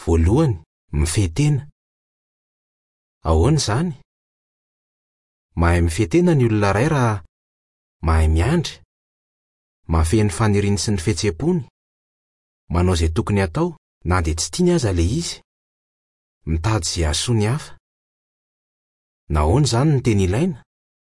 Voalohany, mifehtena. Ahoana izany? Mahay mifehtena ny olona iray raha mahay miandry, mahafehy ny faniriany sy ny fihetseham-pony, manao izay tokony atao na dia tsy tiany aza ilay izy, mitady izay hahasoa ny hafa. Nahoana izany no tena ilaina?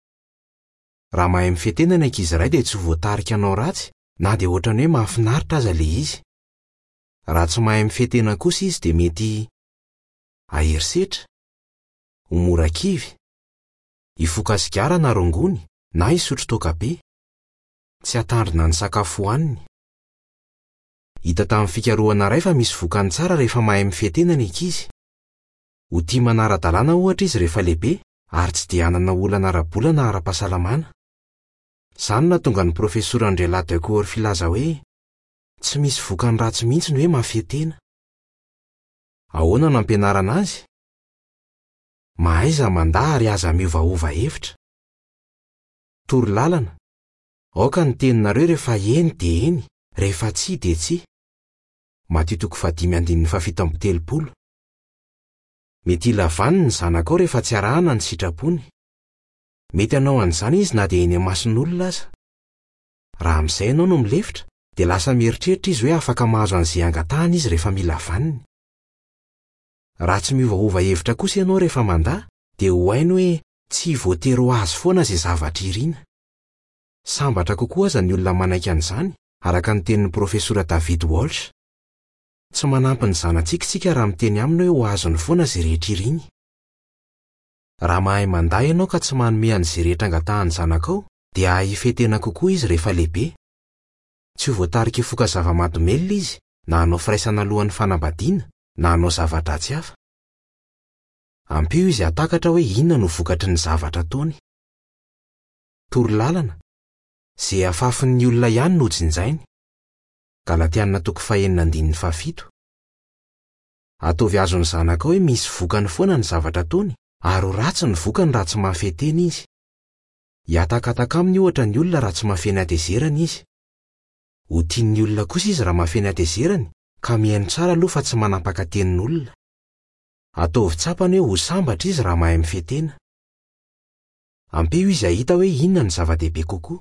Raha mahay mifehtena ny ankizy iray dia tsy voatarika anao ratsy na dia ohatrany hoe mahafinaritra aza ilay izy. Raha tsy mahay mifehtena kosa izy dia mety aherisetra, ho mora kivy, hifoka sigara na rongony na hisotro toaka be, tsy hatandrina ny sakafo hohaniny. Hita tamin'ny fikarohana iray fa misy vokany tsara rehefa mahay mifehtena ny ankizy. Ho tia manara-dalàna ohatra izy rehefa lehibe ary tsy dia hanana olana ara-bola na ara-pahasalamana. Izany nahatonga ny profesora André Ladecor filaza hoe tsy misy vokany ratsy mihitsy ny hoe mafehtena. Ahoana no ampianarana azy? Mahaiza mandà ary aza miovaova hevitra. Tory lalana, aoka ny teninareo rehefa eny dia eny, rehefa tsia dia tsia. Mateo 5:7. Mety ilavaniny ny zanakao rehefa tsy arahana ny sitrapony. Mety hanao an'izany izy na dia eny amason'olona aza. Raha amin'izay ianao no milefitra, dia lasa mieritreritra izy hoe afaka mahazo an'izay angatahana izy rehefa mila vaniny. Raha tsy miovaova hevitra kosa ianao rehefa mandà, dia ho hainy hoe tsy voatery ho azy foana izay zavatra irina. Sambatra kokoa aza ny olona manaiky an'izany, araka ny tenin'ny profesora David Walsh. Tsy manampy ny zanantsika raha miteny aminy hoe ho azony foana izay rehetra iriny. Raha mahay mandà ianao ka tsy manome an'izay rehetra angatahan'ny zanakao, dia hifehtena kokoa izy rehefa lehibe. Tsy ho voatarika hifoka zava-mahadomelina izy, na hanao firaisana alohan'ny fanambadiana, na hanao zavatra tsy hafa. Ampio izy hatakatra hoe inona no vokatry ny zavatra ataony. Tory lalana, izay afafin'ny olona ihany no jinjainy. Galatiana 5:7. Ataovy azo ny zanakao hoe misy vokany foana ny zavatra ataony, ary ho ratsy ny vokany raha tsy mahafehtena izy. Hiatakataka aminy ohatra ny olona raha tsy mahafeny hatezerana izy. Ho tian'ny olona kosa izy raha mahafeny hatezerany, ka mihaino tsara aloha fa tsy manapaka tenin'olona. Ataovy tsapany hoe ho sambatra izy raha mahay mifehtena. Ampio izy ahita hoe inona ny zava-dehibe kokoa.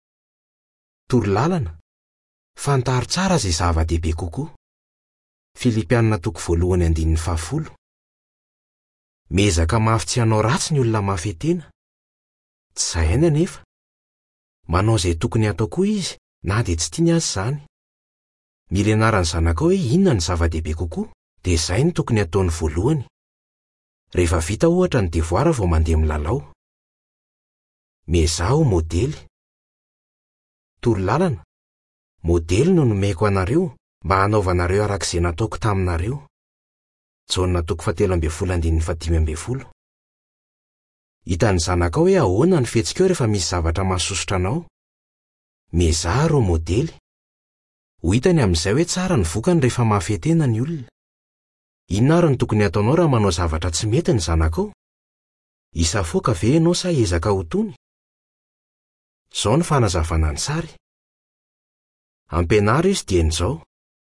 Tory lalana, fantaro tsara izay zava-dehibe kokoa. Filipianina 1:10. Mezaka mafy tsy hanao ratsy ny olona mahafehtena. Tsy sahaina anefa. Manao izay tokony atao koa izy, na dia tsy tiany azy izany. Mila ianarany zanakao hoe inona ny zava-dehibe kokoa, dia izay no tokony ataony voalohany. Rehefa vita ohatra ny devoara vao mandeha milalao. Mizaha modely. Tory lalana, modely no nomeko anareo mba hanaovanareo arak'izay nataoko taminareo. Jaona 3:15. Hitan'ny zanakao hoe ahoana ny fihetsika rehefa misy zavatra mahasosotra anao. Mizaha rô modely. Ho hitany amin'izay hoe tsara ny vokany rehefa mahafehtena ny olona. Inona ary no tokony ataonao raha manao zavatra tsy mety ny zanakao? Hisafoaka ve ianao sa hiezaka ho tony? Izao ny fanazavana ny sary. Ampianary izy dia izao.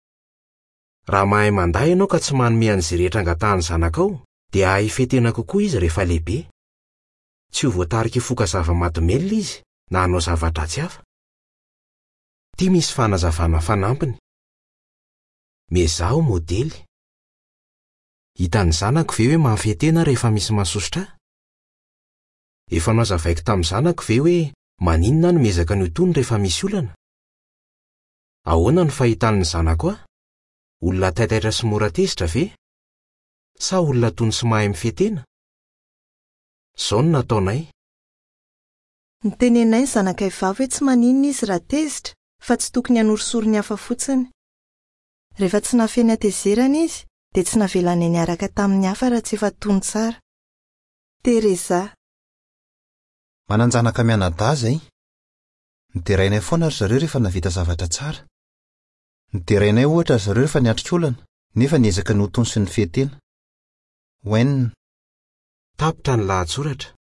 Raha mahay mandà ianao ka tsy manome an'izay rehetra angatahan'ny zanakao, dia hifehtena kokoa izy rehefa lehibe. Tsy ho voatarika hifoka zava-mahadomelina izy, na hanao zavatra tsy hafa. Ity misy fanazavana fanampiny. Mizaha modely. Hitan'ny zanako ve hoe mahafehtena rehefa misy mahasosotra? Efa nazavaiko tamin'ny zanako ve hoe maninona no miezaka ny hotony rehefa misy olana? Ahoana no fahitan'ny zanako aho? Olona taitaitra sy mora tezitra ve? Sa olona tony sy mahay mifehtena? Izao no nataonay. Nitenenay ny zanakay vavy hoe tsy maninona izy raha tezitra, fa tsy tokony hanorosorony hafa fotsiny. Rehefa tsy nahafeny hatezerana izy, dia tsy navelany niaraka tamin'ny hafa raha tsy efa tony tsara. Tereza. Mananjanaka mianadahy zay. Niterainay foana ry zareo rehefa navita zavatra tsara. Niterainay ohatra ry zareo rehefa niatrika olana, nefa niezaka ny ho tony sy ny fihetena. When tapitra ny lahatsoratra.